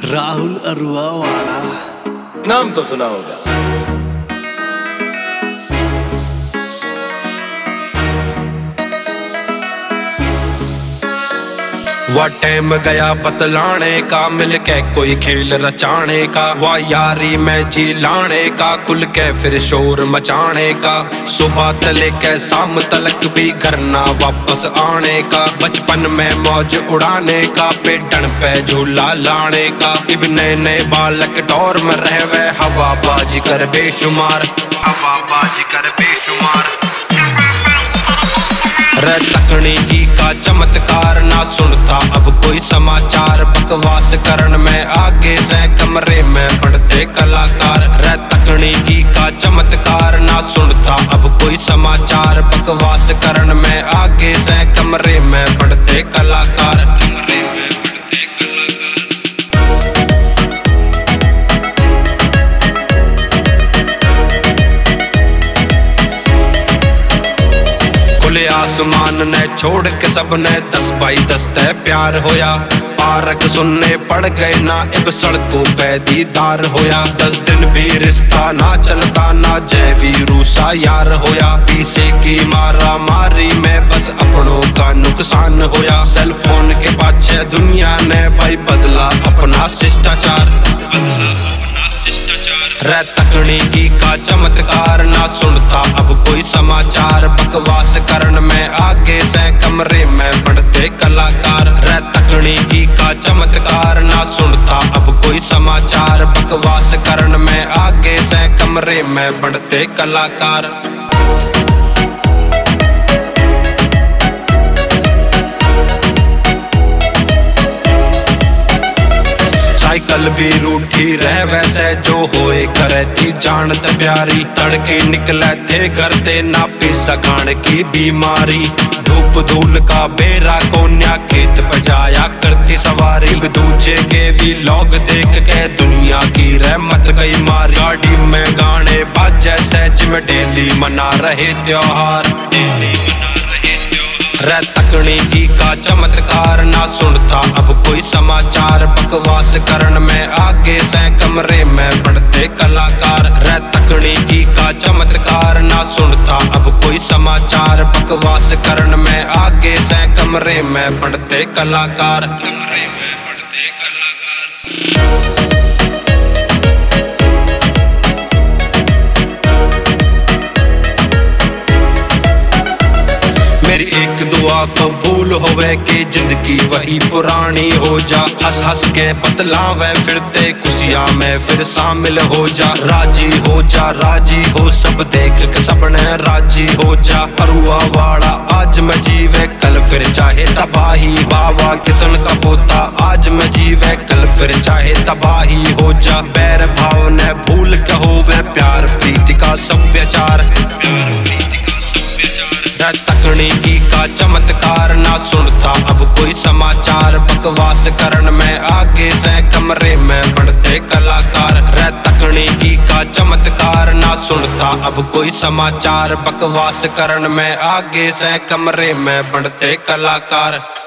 राहुल अरुआ वाला नाम तो सुना होगा। वह टाइम गया बतलाने का, मिल के कोई खेल रचाने का, वह यारी में जी लाने का, खुल के फिर शोर मचाने का, सुबह तले के शाम तलक भी घर ना वापस आने का, बचपन में मौज उड़ाने का, पेटन पे झूला लाने का, इब नए नए बालक दौर में रहवे, हवाबाजी कर बेशुमार, हवाबाजी कर बेशुमार। तकनीकी का चमत्कार ना सुनता अब कोई समाचार, बकवास करण में आगे से कमरे में पढ़ते कलाकार। तकनीकी का चमत्कार ना सुनता अब कोई समाचार, बकवास करण में आगे से कमरे में पढ़ते कलाकार। आसमान ने छोड़ के सबने 10 बाई 10 तय प्यार होया, पारक सुनने पड़ गए ना इब सड़कों पे दीदार होया, 10 दिन भी रिश्ता ना चलता ना जैवी रूसा यार होया, पीछे की मारा मारी में बस अपनों का नुकसान होया, सेल फोन के पाछे दुनिया ने भाई बदला अपना शिष्टाचार। तकनीकी का चमत्कार ना सुनता अब कोई समाचार, बकवास करण में आगे से कमरे में पढ़ते कलाकार। तकनीकी का चमत्कार ना सुनता अब कोई समाचार, बकवास करण में आगे से कमरे में पढ़ते कलाकार। साइकिल भी रूठी रह वैसे जो होए करे थी जानत प्यारी, तड़के निकले थे घर ते ना पी सकान की बीमारी, धूप धूल का बेरा कोन्या खेत बजाया करती सवारी, दूजे के भी लोग देख के दुनिया की रहमत गई मारी, गाड़ी में गाने बाजे सहज में डेली मना रहे त्योहार। तकनीकी का चमत्कार ना सुनता अब कोई समाचार, बकवास करण में आगे से कमरे में पढ़ते कलाकार। तकनीकी का चमत्कार ना सुनता अब कोई समाचार, बकवास करण में आगे से कमरे में पढ़ते कलाकार। मेरी एक दुआ कबूल होवे कि जिंदगी वही पुरानी हो जा, हंस हंस के बतलावे फिरते खुशियां में फिर शामिल हो जा, राजी हो सब देख के सबने राजी हो जा, अरुआ वाला आज मैं जीवे कल फिर चाहे तबाही, बाबा किसन का पोता आज मैं जीवे कल फिर चाहे तबाही हो जा, बैर भाव ने भूल के होवे प्यार प्रीति का सभ्याचार। तकनीकी का चमत्कार ना सुनता अब कोई समाचार, बकवास करण में आगे से कमरे में पढ़ते कलाकार। तकनीकी का चमत्कार ना सुनता अब कोई समाचार, बकवास करण में आगे से कमरे में पढ़ते कलाकार।